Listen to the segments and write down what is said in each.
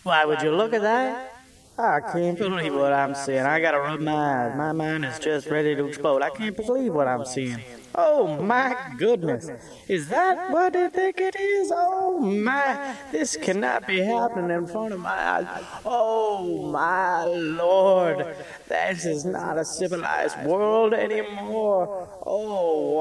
Why would you look at that? I can't believe what I'm seeing. I gotta rub my eyes. My mind is just ready to explode. I can't believe what I'm seeing. Oh my goodness. Is that what they think it is? Oh my. This cannot be happening in front of my eyes. Oh my Lord. This is not a civilized world anymore. Oh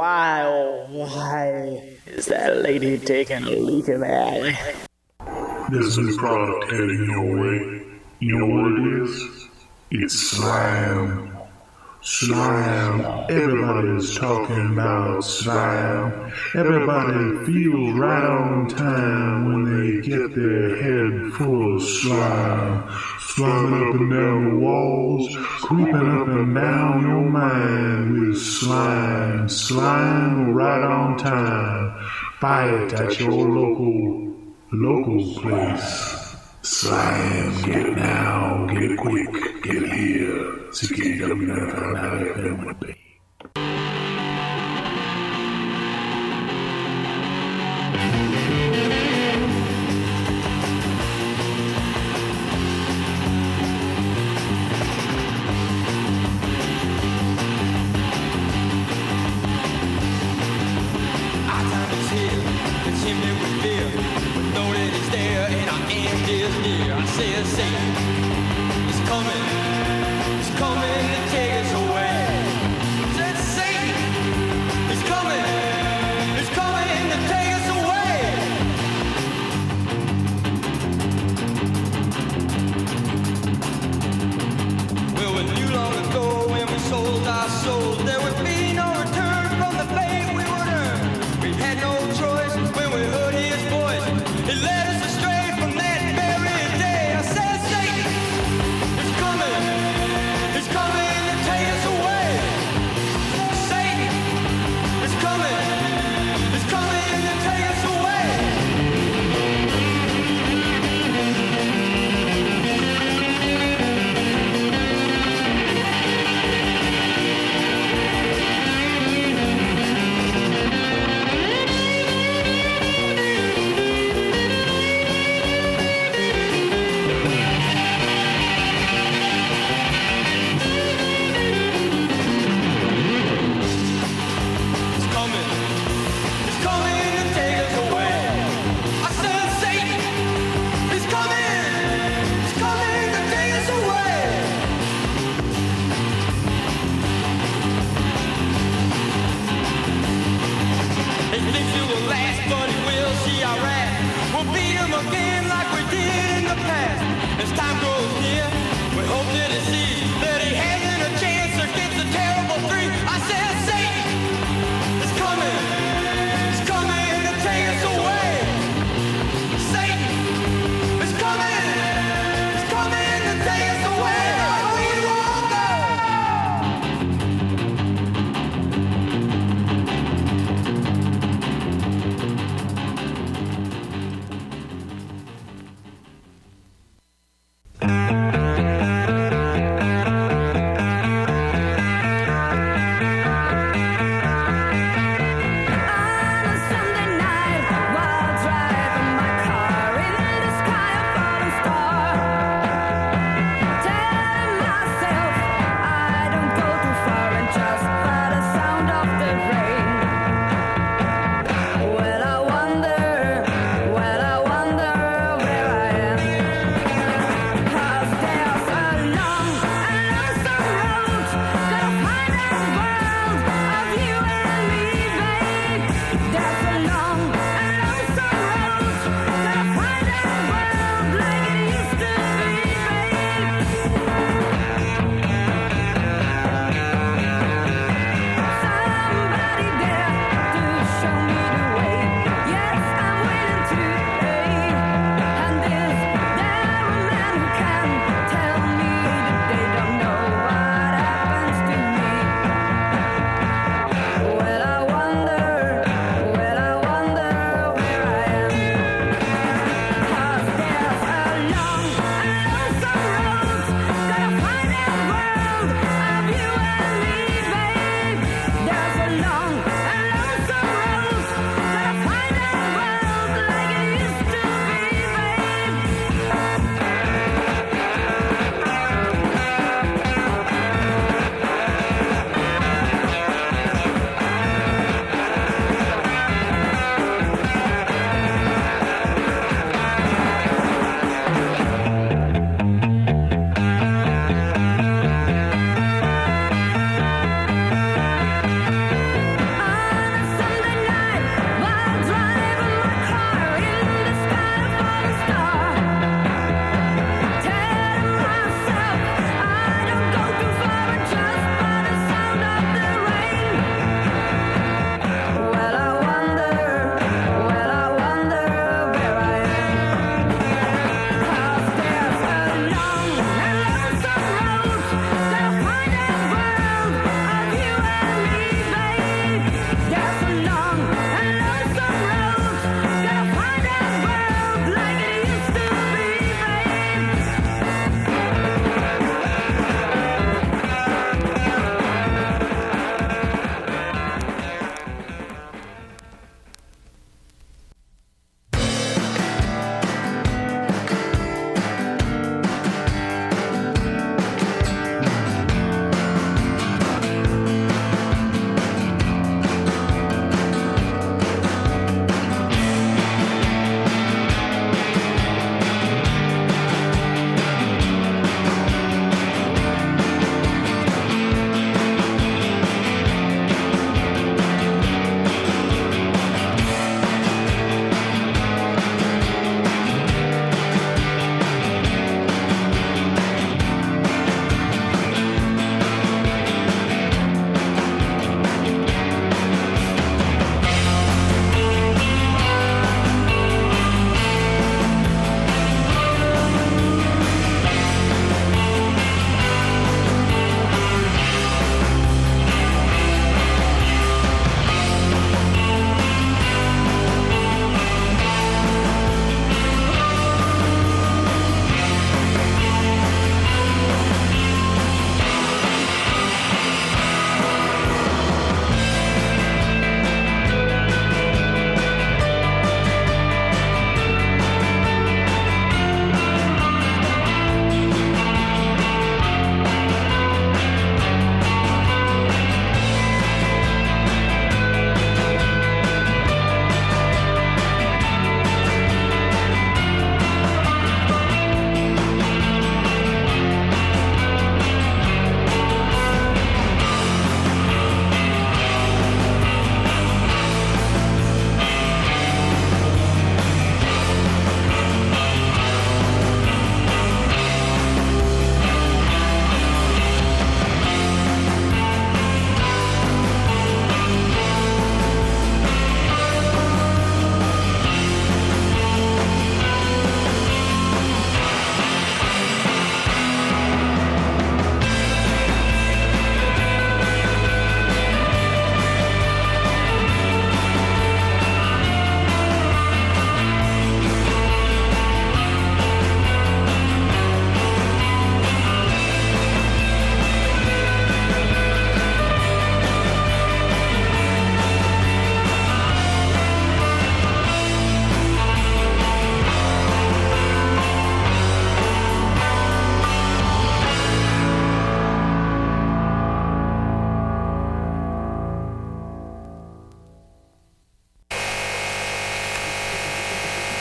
why is that lady taking a leak in the alley? There's a new product heading your way. You know what it is? It's slime. Slime. Everybody's talking about slime. Everybody feels right on time when they get their head full of slime. Sliding up and down the walls, creeping up and down your mind with slime. Slime right on time. Buy it at your local place. Slime, get it now, get it quick, get it here. CKWFM would be. Coming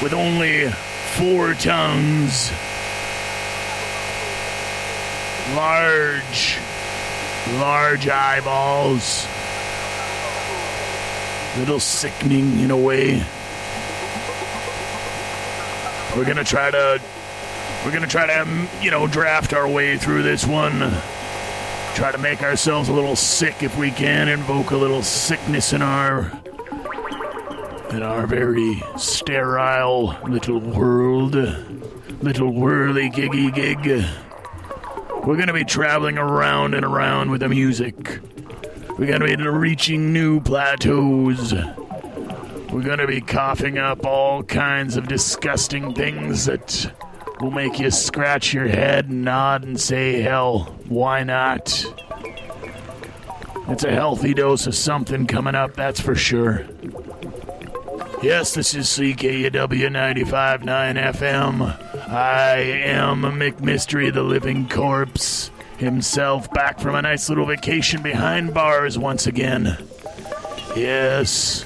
with only 4 tongues. Large eyeballs. Little sickening in a way. We're gonna try to, draft our way through this one. Try to make ourselves a little sick if we can. Invoke a little sickness in our very sterile little world. Little whirly giggy gig. We're gonna be traveling around and around with the music. We're gonna be reaching new plateaus. We're gonna be coughing up all kinds of disgusting things that will make you scratch your head and nod and say, hell, why not? It's a healthy dose of something coming up, that's for sure. Yes, this is CKUW 95.9 FM. I am Mick Mystery, the living corpse himself, back from a nice little vacation behind bars once again. Yes.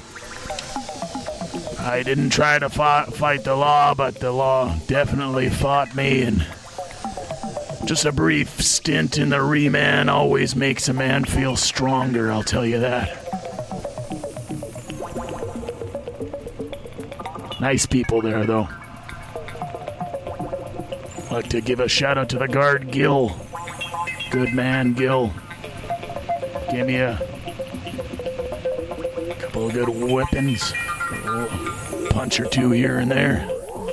I didn't try to fight the law, but the law definitely fought me, and just a brief stint in the remand always makes a man feel stronger, I'll tell you that. Nice people there, though. I'd like to give a shout out to the guard, Gil. Good man, Gil. Gave me a couple of good weapons. A punch or two here and there.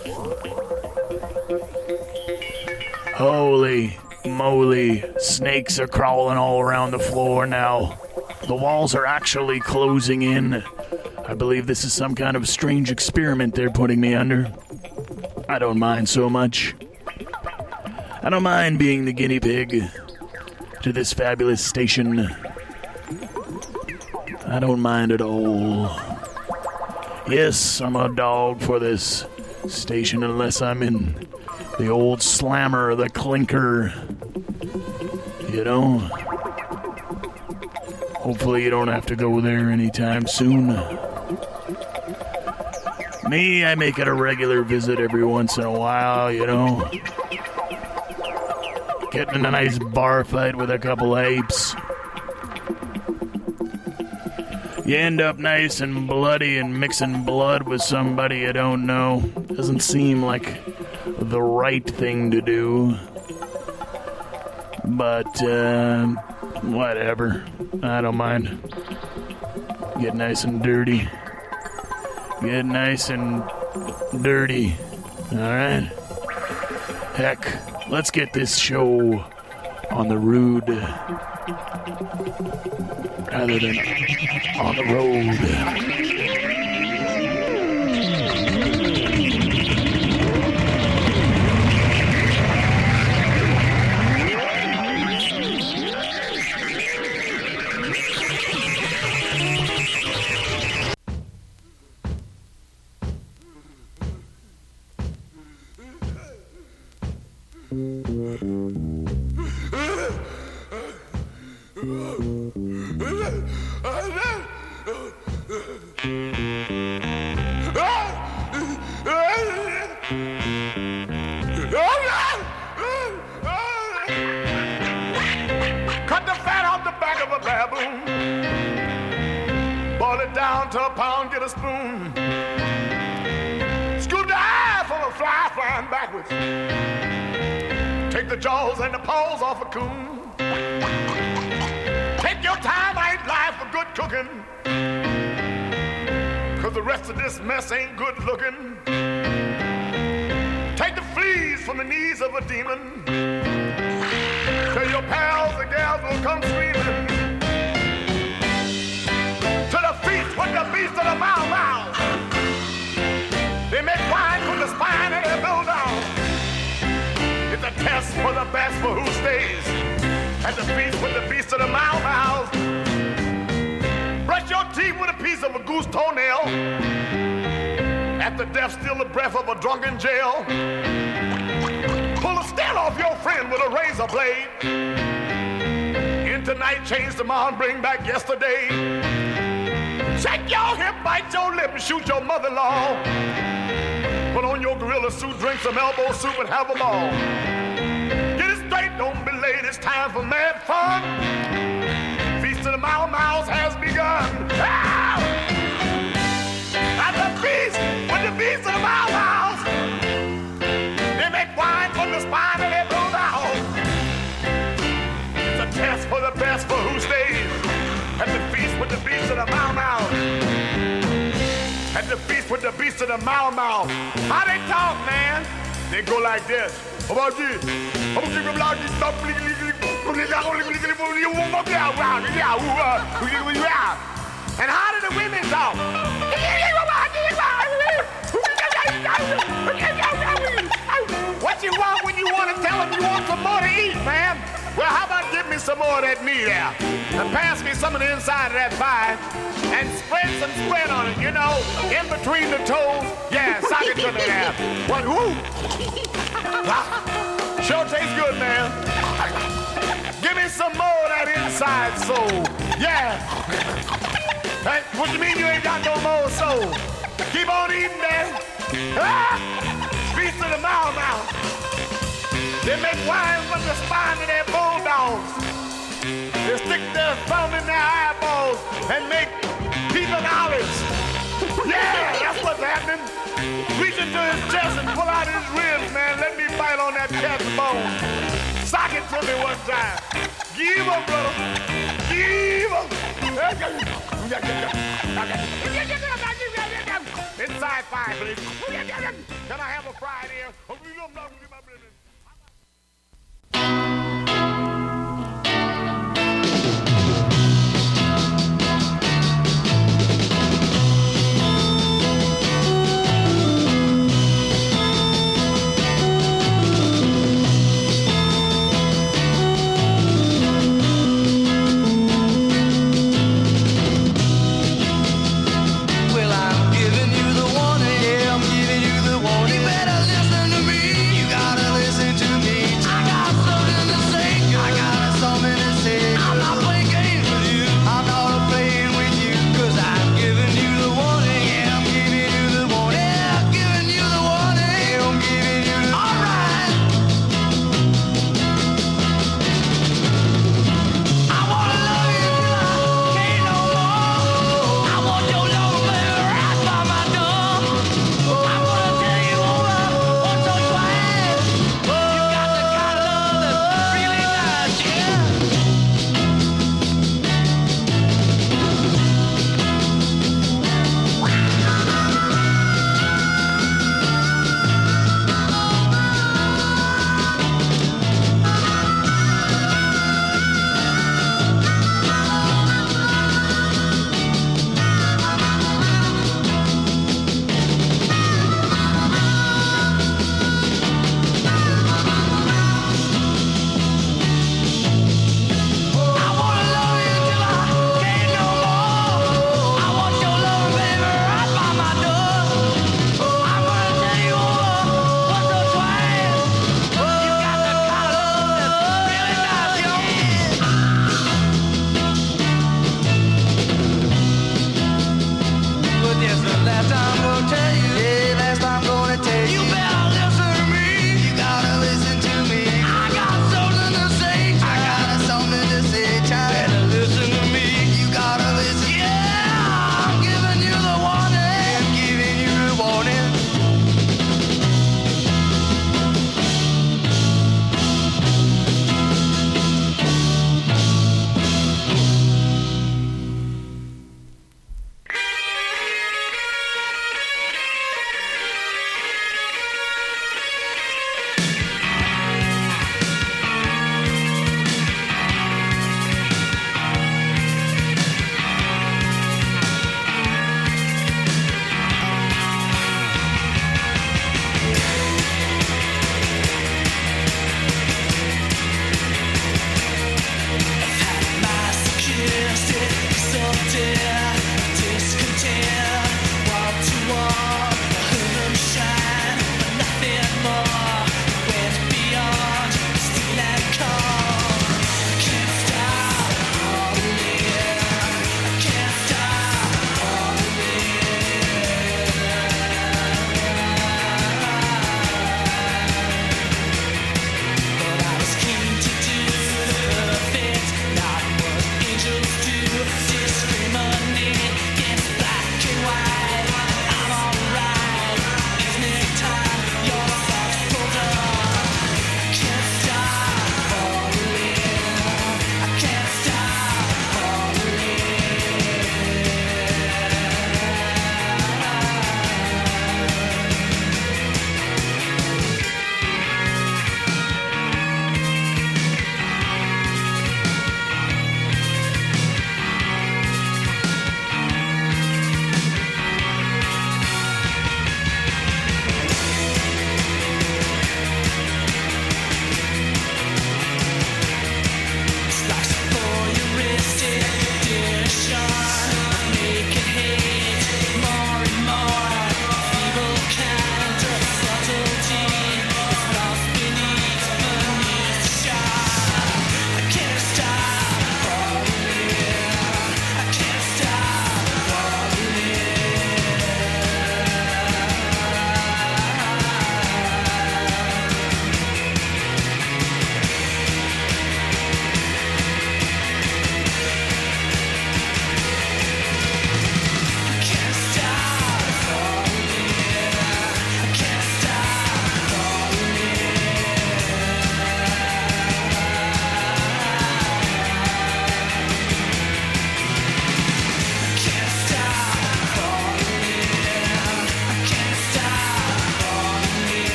Holy moly, snakes are crawling all around the floor now. The walls are actually closing in. I believe this is some kind of strange experiment they're putting me under. I don't mind so much. I don't mind being the guinea pig to this fabulous station. I don't mind at all. Yes, I'm a dog for this station unless I'm in the old slammer or the clinker. You know? Hopefully you don't have to go there anytime soon. Me, I make it a regular visit every once in a while, you know. Getting in a nice bar fight with a couple apes. You end up nice and bloody and mixing blood with somebody you don't know. Doesn't seem like the right thing to do. But, whatever. I don't mind. Get nice and dirty. Get nice and dirty. Alright? Heck, let's get this show on the road rather than on the road. Cut the fat off the back of a baboon. Boil it down to a pound, get a spoon. Scoop the eye from a fly flying backwards. Take the jaws and the paws off a coon. Take your time, I ain't live for good cooking. Cause the rest of this mess ain't good looking. Take the fleas from the knees of a demon. Till your pals and gals will come screaming. To the feast with the beast of the mow. They make wine from the spine and they build down. It's a test for the best for who stays. At the feast with the beast of the mow. Brush your teeth with a piece of a goose toenail. At the death, steal the breath of a drunken jail. Pull the skin off your friend with a razor blade. In tonight, change tomorrow and bring back yesterday. Shake your hip, bite your lip, and shoot your mother-in-law. Put on your gorilla suit, drink some elbow soup, and have a ball. Get it straight, don't be late, it's time for mad fun. Feast of the Mau Mau's has begun. Ah! At the feast, with the feast of the Mau Mau's, they make wine from the spine of their bulldogs. It's a test for the best for who stays. At the feast with the beast of the Mau Mau. At the feast with the beast of the Mau Mau. How they talk, man? They go like this. And how do the women talk? What you want when you want to tell them you want some more to eat, man? Well, how about give me some more of that meat out? And pass me some of the inside of that pie and spread some spread on it, you know, in between the toes. Yeah, sock it to me there. What, whoo? Sure tastes good, man. Give me some more of that inside soul. Yeah. Hey, what you mean you ain't got no more soul? Keep on eating, man. Ah! Feast of the Mau Mau. They make wine from the spine of their bulldogs. They stick their thumb in their eyeballs and make peanut olives. Yeah, that's what's happening. Reach into his chest and pull out his ribs, man. Let me bite on that cat's bone. Sock it to me one time. Give him, brother. Give him. Inside fire, please. Can I have a fried ear? Giving you the warning, yeah, I'm giving you the warning. You better listen to me, you gotta listen.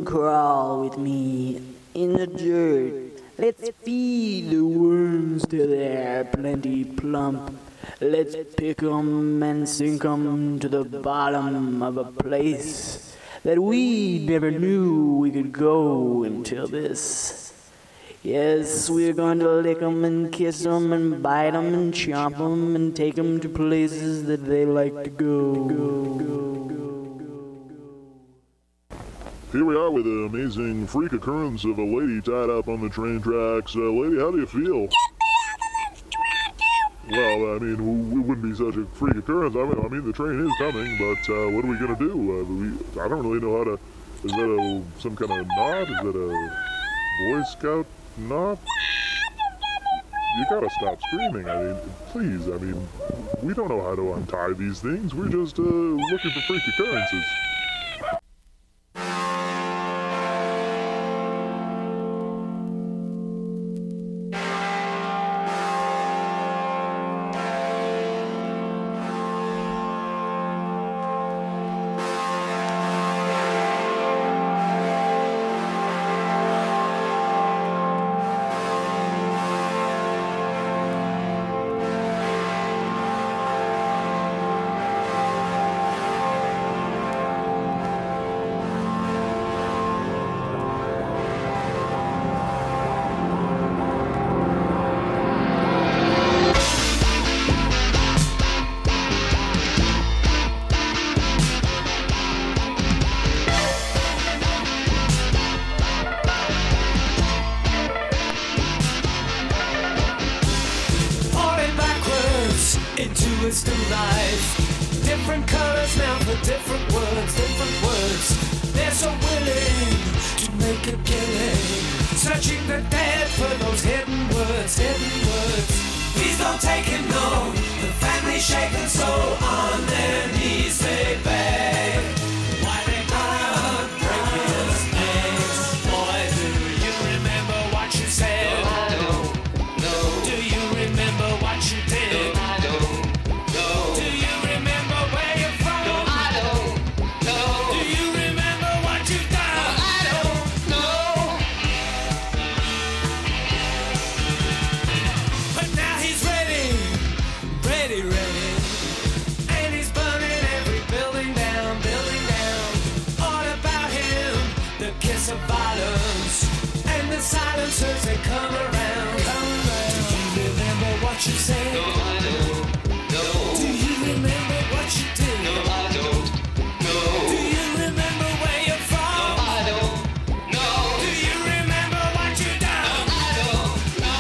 crawl with me in the dirt. Let's feed the worms till they're plenty plump. Let's pick 'em and sink 'em to the bottom of a place that we never knew we could go until this. Yes, we're going to lick 'em and kiss 'em and bite 'em and chomp 'em and take 'em to places that they like to go. Here we are with the amazing freak occurrence of a lady tied up on the train tracks. Lady, how do you feel? Well, I mean, it wouldn't be such a freak occurrence. I mean, the train is coming, but what are we going to do? I don't really know how to... Is that some kind of knot? Is that a Boy Scout knot? You gotta stop screaming. I mean, please, I mean, we don't know how to untie these things. We're just looking for freak occurrences. Different colors now for different words. They're so willing to make a killing, searching the dead for those hidden words. Please don't take it, no. The family shaken so on their knees they beg. Why they gonna break his legs? Boy, do you remember what you said? No, I don't. No. Do you remember what you did? No, I don't. Silencers, they come around. Do you remember what you said? No, I don't. No. Do you remember what you did? No, I don't. No. Do you remember where you're from? No, I don't. No. Do you remember what you done? No, I don't. No.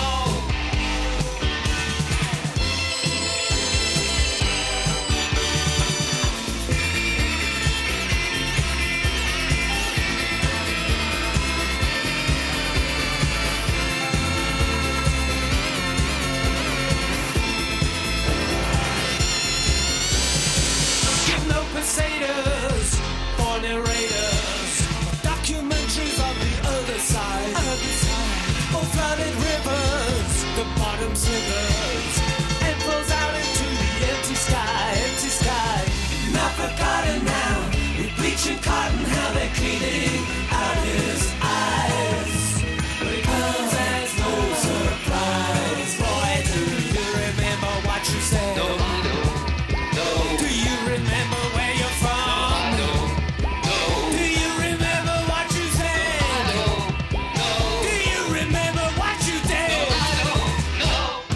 Crusaders, for narrators, documentaries of the other side. Oh, flooded rivers, the bottom slivers, and flows out into the empty sky. Not forgotten now, with bleaching cotton, how they're cleaning out his eyes. But it comes as no surprise. Boy, do you remember what you said? No, I don't. No. Do you remember where you're from? No, I don't. No. Do you remember what you said? No, I don't. No. Do you remember what you did? No, I don't. No.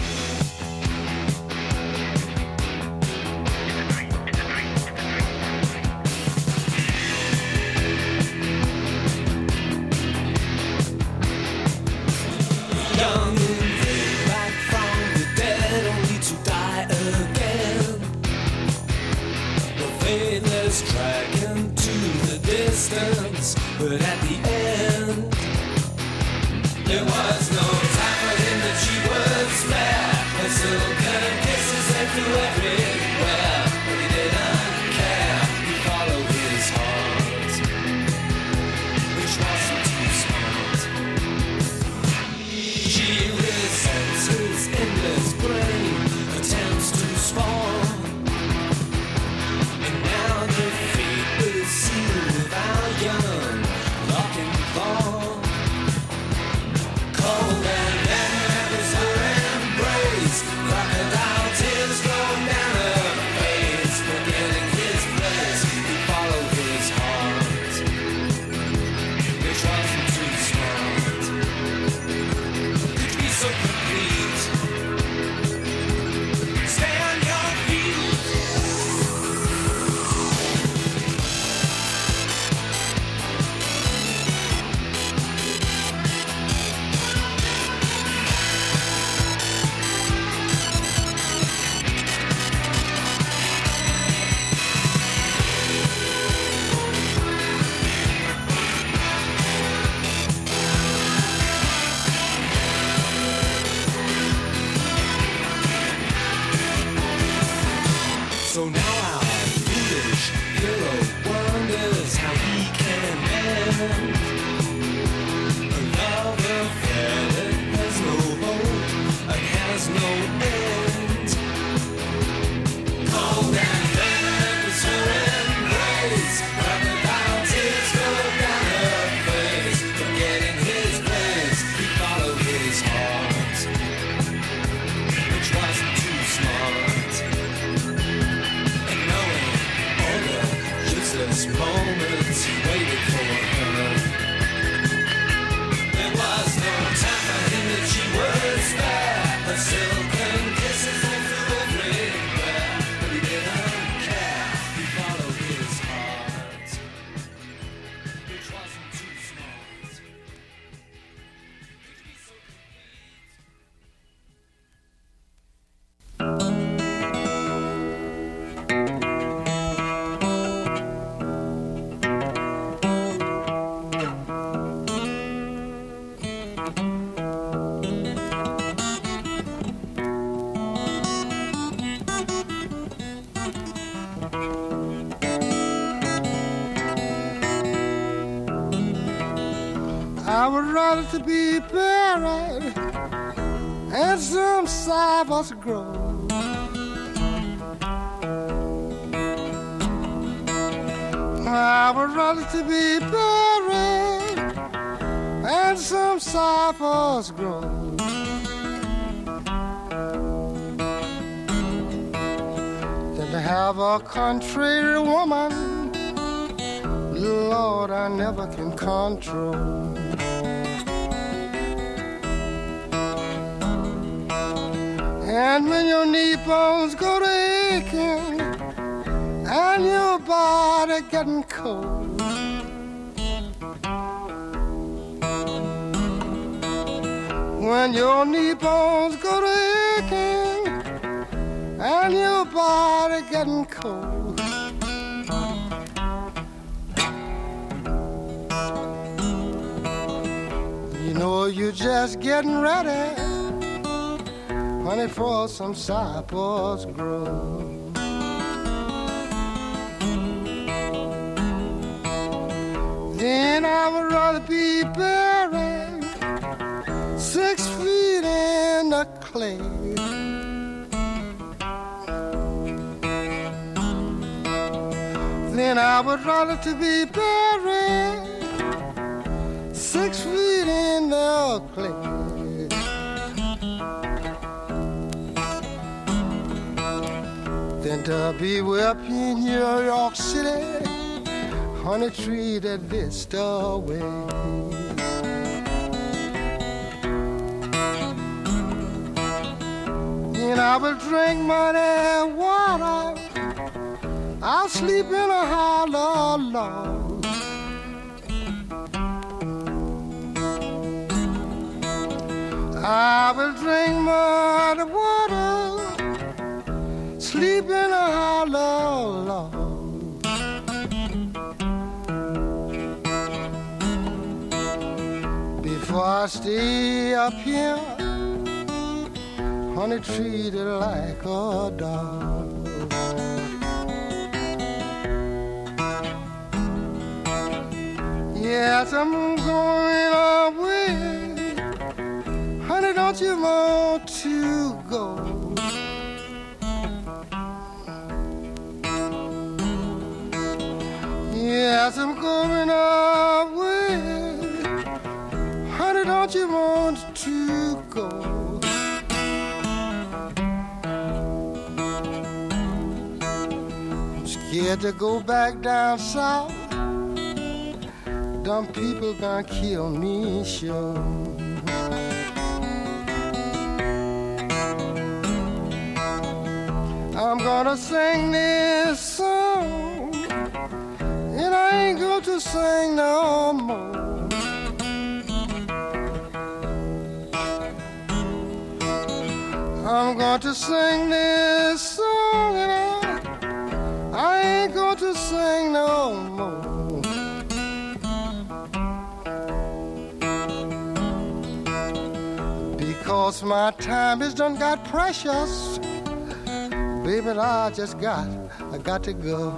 Young and free, back from the dead, only to die again. The faithless track into the distance, but at the end, there was no time for him that she was spare. Her silken kisses they flew everywhere, but he didn't care. He followed his heart, which wasn't too smart. She resents his endless brain, attempts to spawn. And now the fate is sealed with our young, locking So now our foolish hero wonders how he can end a love affair that has no hope and has no end. Cold and damp is her embrace, crocodile tears roll down her face. Forgetting his place, he followed his heart, which wasn't too smart. And knowing all the useless moments he waited for her, there was no time for him that she would spare. Her silken kisses all through everywhere, but he didn't care. He followed his heart, which wasn't too smart. Could be so complete. I would rather to be buried in some cypress grove. I would rather to be buried in some cypress grove than to have a country woman, Lord, I never can control. And when your knee bones go to aching and your body getting cold, when your knee bones go to aching and your body getting cold, you know you're just getting ready, honey, for some cypress grove. Then I would rather be buried 6 feet in the clay. Then I would rather to be buried 6 feet in the clay than to be up in New York City, honey, treated this the way. And I will drink muddy water, I'll sleep in a hollow log. I will drink muddy water, sleep in a hollow log. Before I stay up here, honey, treated like a dog. Yes, I'm going away, honey, don't you want to go? Yes, I'm going away, honey, don't you want to go? I'm scared to go back down south, dumb people gonna kill me, sure. I'm gonna sing this song, and I ain't going to sing no more. I'm going to sing this song, and I ain't going to sing no more. Because my time is done got precious, baby, I just got I got to go.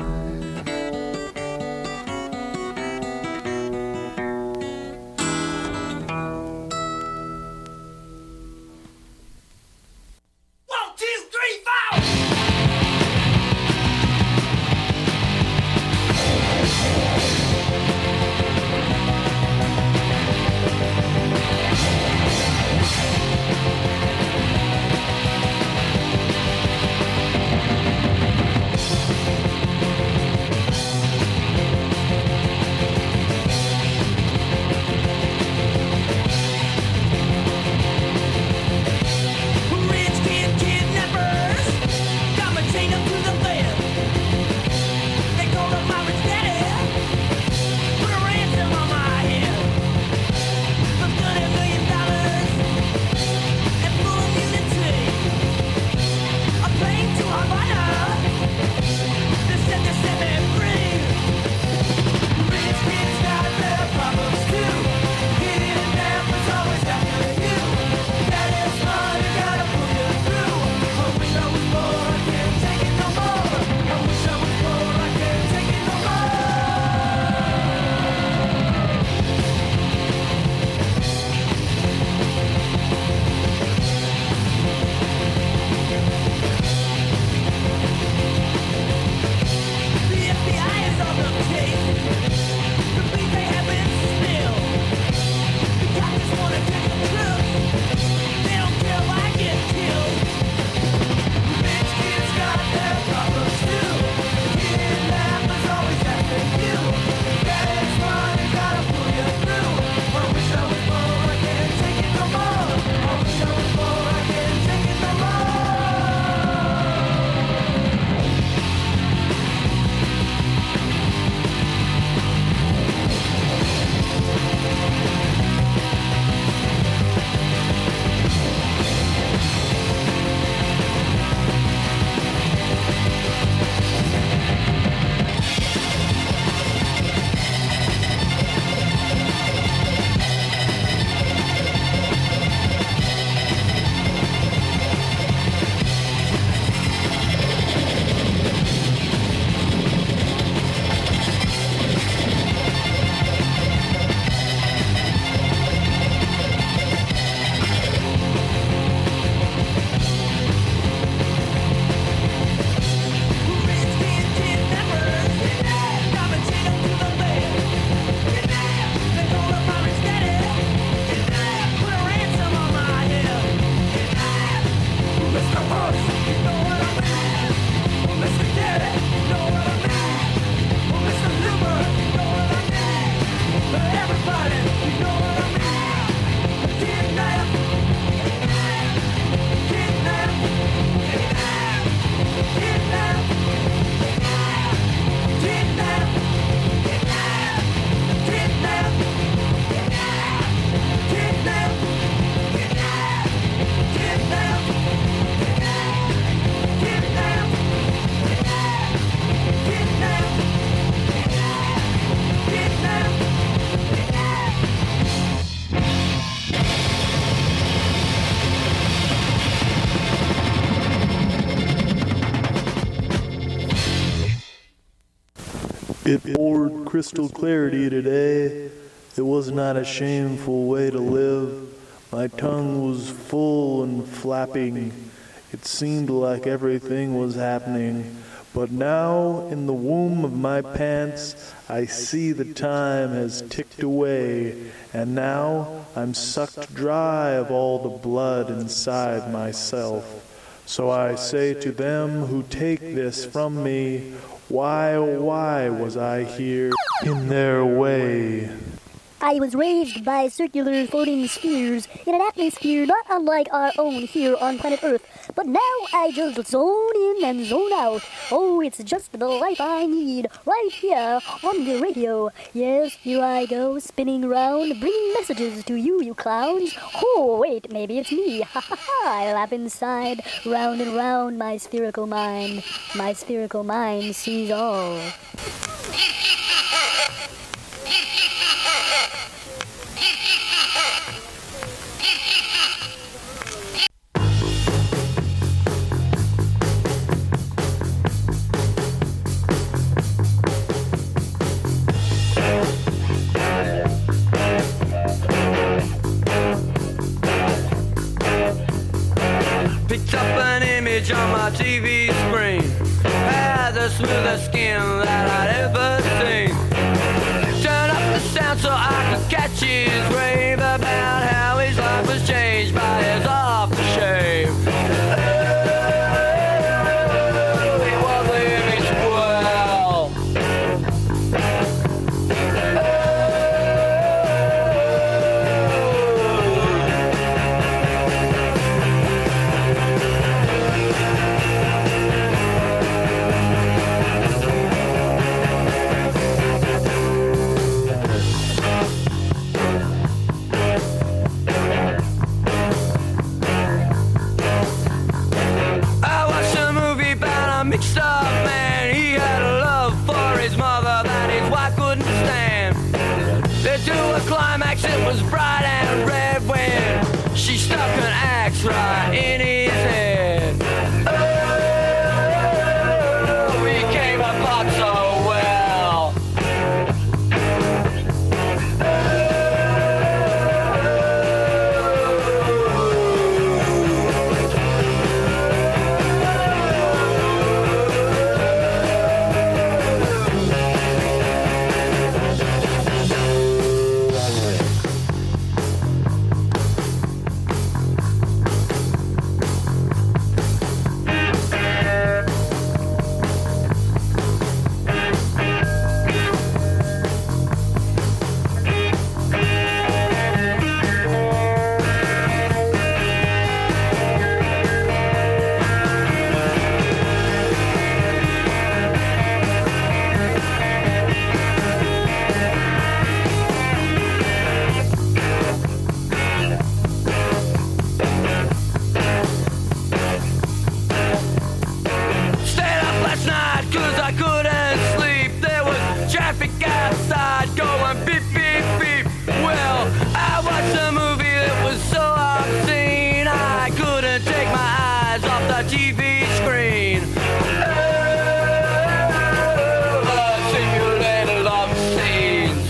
It poured crystal clarity today. It was not a shameful way to live. My tongue was full and flapping. It seemed like everything was happening. But now, in the womb of my pants, I see the time has ticked away, and now I'm sucked dry of all the blood inside myself. So I say to them who take this from me, why, oh why was I here in their way? I was raised by circular floating spheres in an atmosphere not unlike our own here on planet Earth. But now I just zone in and zone out. Oh, it's just the life I need right here on the radio. Yes, here I go, spinning round, bringing messages to you, you clowns. Oh, wait, maybe it's me. Ha ha ha, I laugh inside, round and round my spherical mind. My spherical mind sees all. image on my TV screen had the smoothest skin that I'd ever seen. Turn up the sound so I could catch his rave about how his life was changed by his aftershave. He was living swell. Mixed up man, he had a love for his mother that his wife couldn't stand. Led to a climax, it was bright and red when she stuck an axe right in his head. Oh, we came apart so well. TV screen. The simulated love scenes.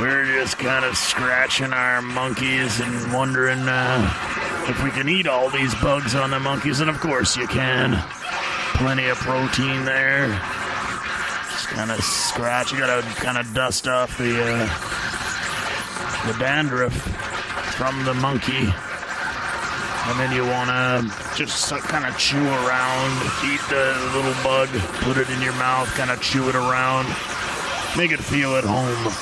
We're just kind of scratching our monkeys and wondering if we can eat all these bugs on the monkeys. And of course you can. Plenty of protein there. Just kind of scratch. You gotta kind of dust off the dandruff from the monkey. And then you want to just kind of chew around, eat the little bug, put it in your mouth, kind of chew it around, make it feel at home.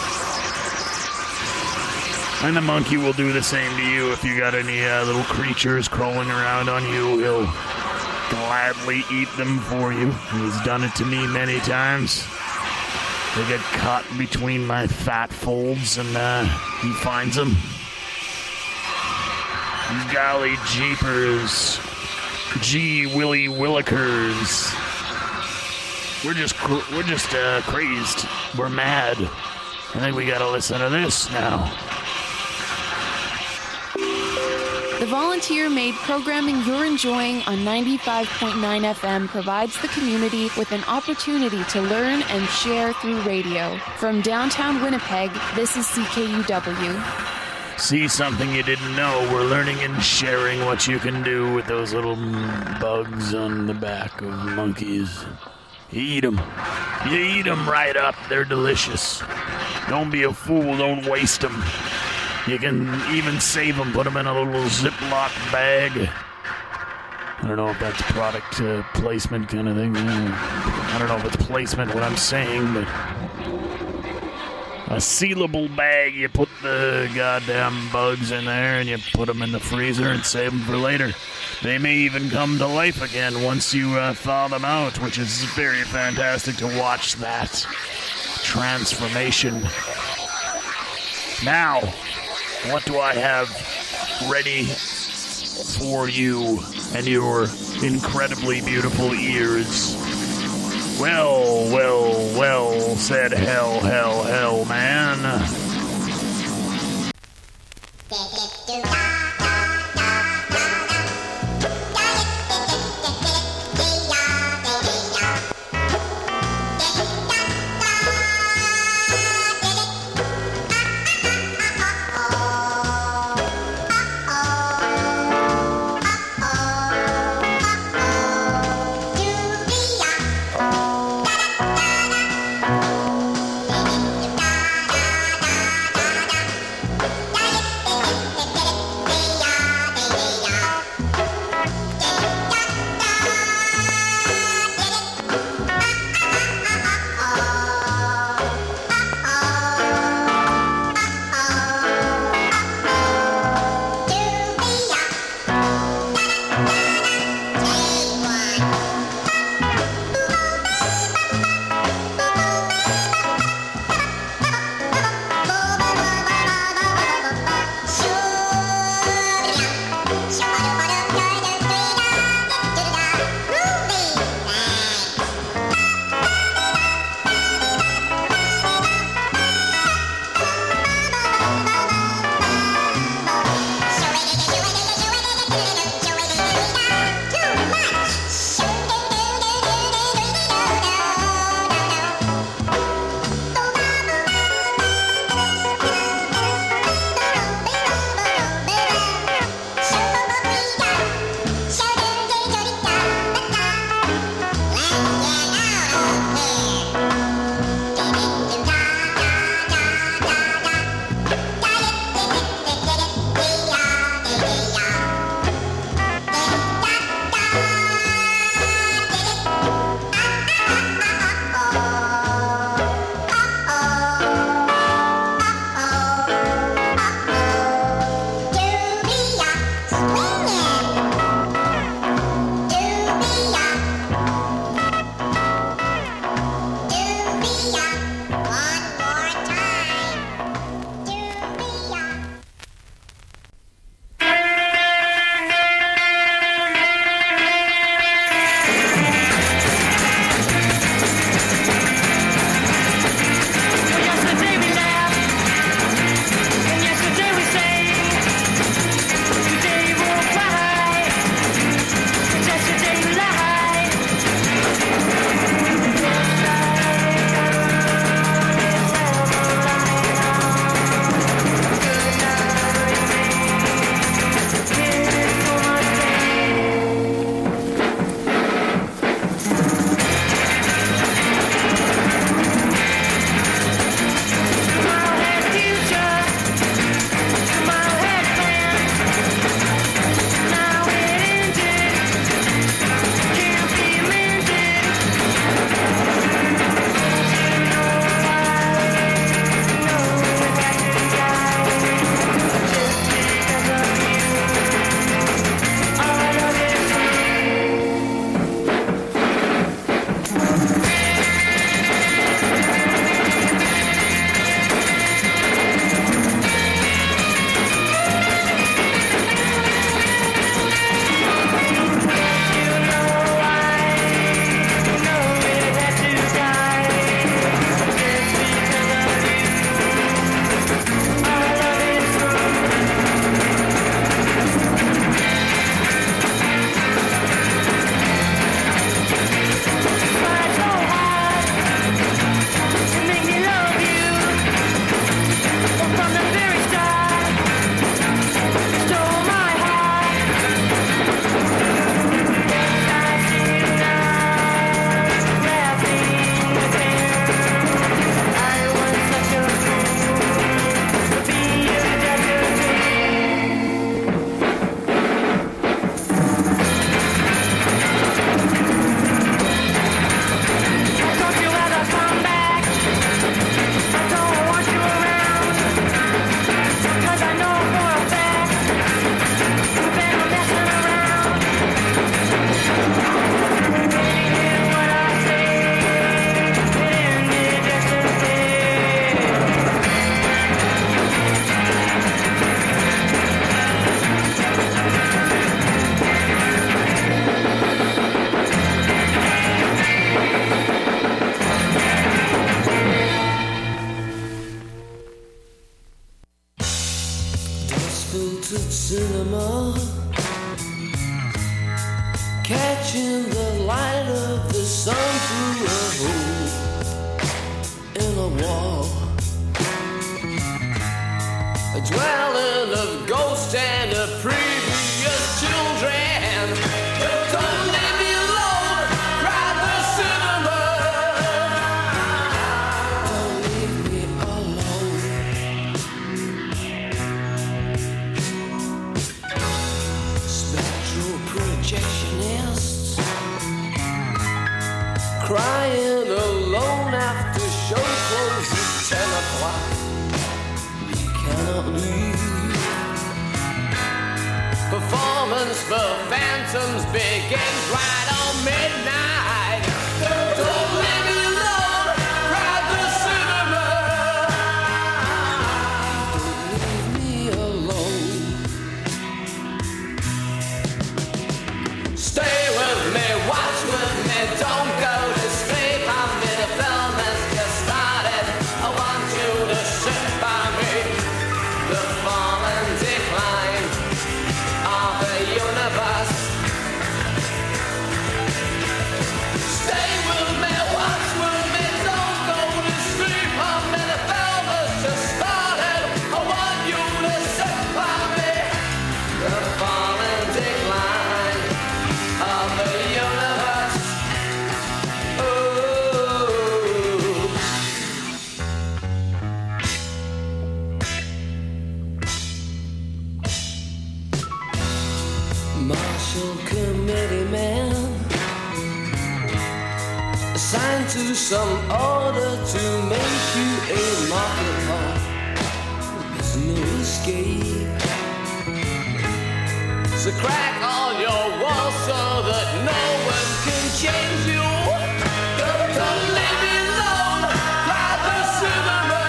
And the monkey will do the same to you. If you got any little creatures crawling around on you, he'll gladly eat them for you. He's done it to me many times. They get caught between my fat folds, and he finds them. Golly jeepers. Gee willy willikers. We're just crazed. We're mad. I think we gotta listen to this now. The volunteer-made programming you're enjoying on 95.9 FM provides the community with an opportunity to learn and share through radio. From downtown Winnipeg, this is CKUW. See something you didn't know. We're learning and sharing what you can do with those little bugs on the back of monkeys. You eat them. You eat them right up. They're delicious. Don't be a fool. Don't waste them. You can even save them. Put them in a little Ziploc bag. I don't know if that's product placement kind of thing. I don't know if it's placement what I'm saying, but... a sealable bag, you put the goddamn bugs in there and you put them in the freezer and save them for later. They may even come to life again once you thaw them out, which is very fantastic to watch that transformation. Now, what do I have ready for you and your incredibly beautiful ears? Well, well, well, said hell, man. tinted cinema, catching the light of the sun through a hole in a wall. A dwelling of ghosts and of previous children. Don't leave me alone, cried the cinema. Don't leave me alone. Spectral projectionists crying alone after show closes at 10 o'clock. Cannot leave. Performance for phantoms begins right on midnight. Don't leave me alone, cried the cinema. Don't leave me alone. Stay with me, watch with me, don't go to sleep. I'm in the film has just started. I want you to sit by me. The fall and decline of the universe. Stay with me, watch with me, don't go to sleep. I'm in the film has just started. I want you to sit by me. The fall and decline of the universe. Marshal committee man assigned to some order to make you a market hall. There's no escape. So crack all your walls so that no one can change you. Don't leave me alone, cried the cinema.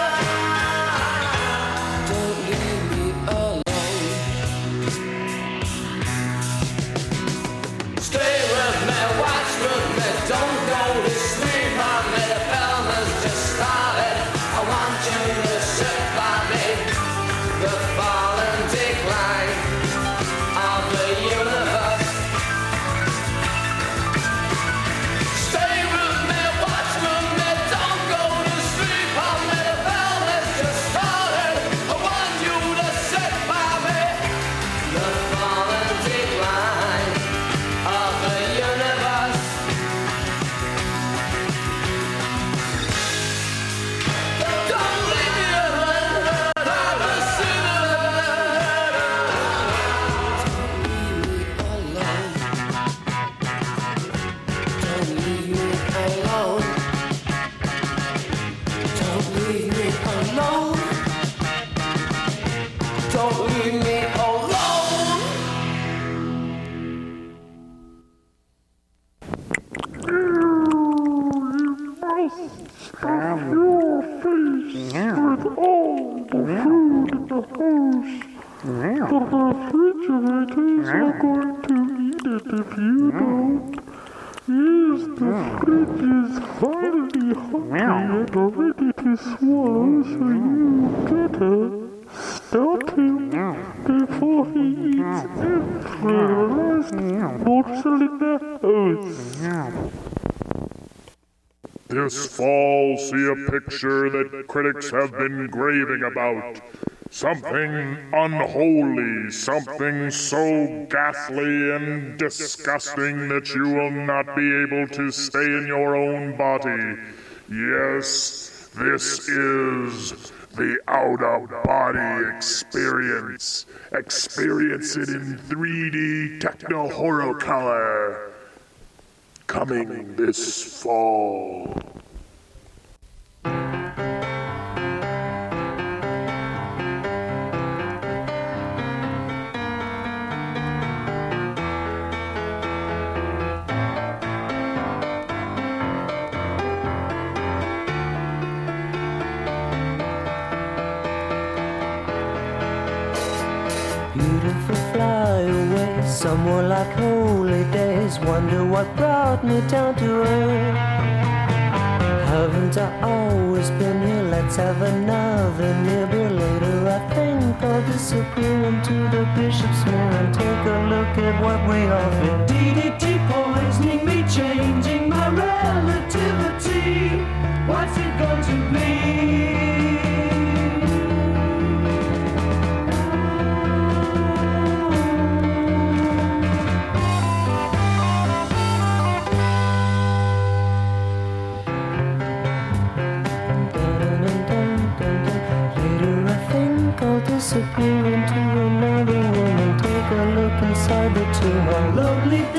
Don't leave me alone. Stay with me, watch with me, don't go to sleep. I'm in the film has just started. I want you to sit by me. The fall and decline of the universe. Stay with me, watch with me, don't go to sleep. I'm in the film has just started. I want you to sit by me. The fall and decline of the universe. Don't leave me alone, cried the cinema. Don't leave me alone. Don't leave me alone. Don't leave me alone. This fall, see a picture that critics have been raving about. Something unholy, something so ghastly and disgusting that you will not be able to stay in your own body. Yes, this is the out-of-body experience. Experience it in 3D techno-horror color. Coming this fall. Beautiful fly away, somewhere like holy days. Wonder what brought me down to earth. Haven't I always been here? Let's have another nibble later. I think I'll disappear into the bishop's mirror and take a look at what we offer. DDT poisoning me, changing my relativity. What's it going to be? Disappear into another room and take a look inside the tomb. A lovely